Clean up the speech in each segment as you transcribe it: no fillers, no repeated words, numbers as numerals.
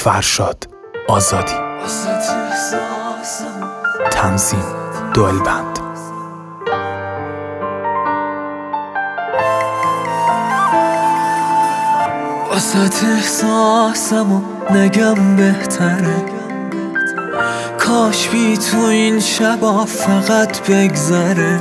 فرشاد آزادی. تنظیم دلبند. واسه احساسمو نگم بهتره، کاش بی تو این شبا فقط بگذره.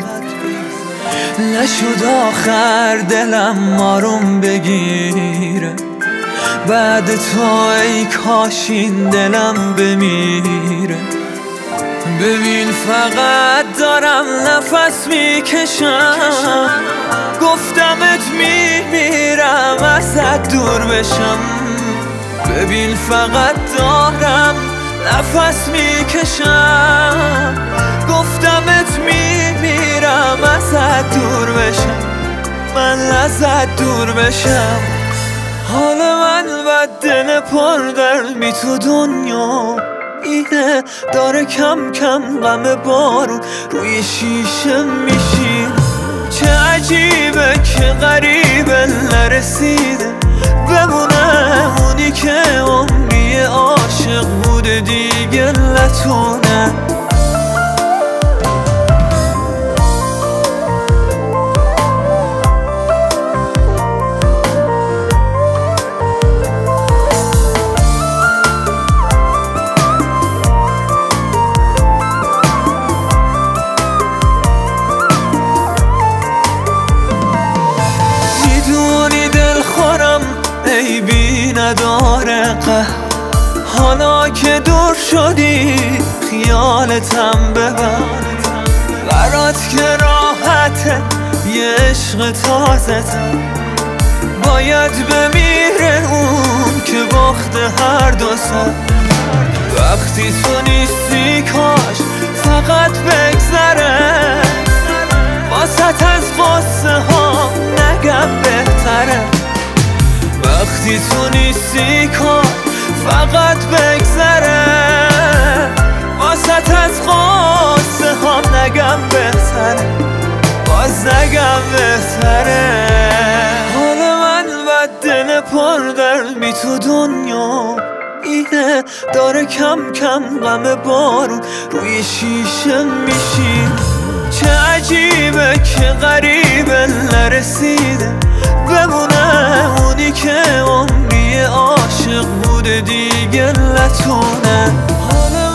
نشد آخر دلم آروم بگیره، بعد تو ای کاش این دلم بمیره. ببین فقط دارم نفس میکشم، گفتمت میمیرم ازت دور بشم. ببین فقط دارم نفس میکشم، گفتمت میمیرم ازت دور بشم، من ازت دور بشم. حال من بد، دل پر درد بی تو دنیا اینه، داره کم کم غم بارون روی شیشه میشین. چه عجیبه که غریبه نرسیده بمونه اونی که عمری عاشق بوده دیگه نتونه. عیبی نداره حالا که دور شدی خیالتم ببر، برات که راحته یه عشق تازه باید بمیره اون که باخته هر دو سر. وقتی تو نیستی کاش فقط بگذره، واسط از قصه ها نگم بهتره. وقتی تو نیستی کار فقط بگذره، واسط از قصه هم نگم بهتره، باز نگم بهتره. حال من بد، دل پر درد بی تو دنیا اینه، داره کم کم غم بارون روی شیشه میشین. چه عجیبه که غریبه نرسیده بمونه اونی که عمری عاشق بوده دیگه نتونه.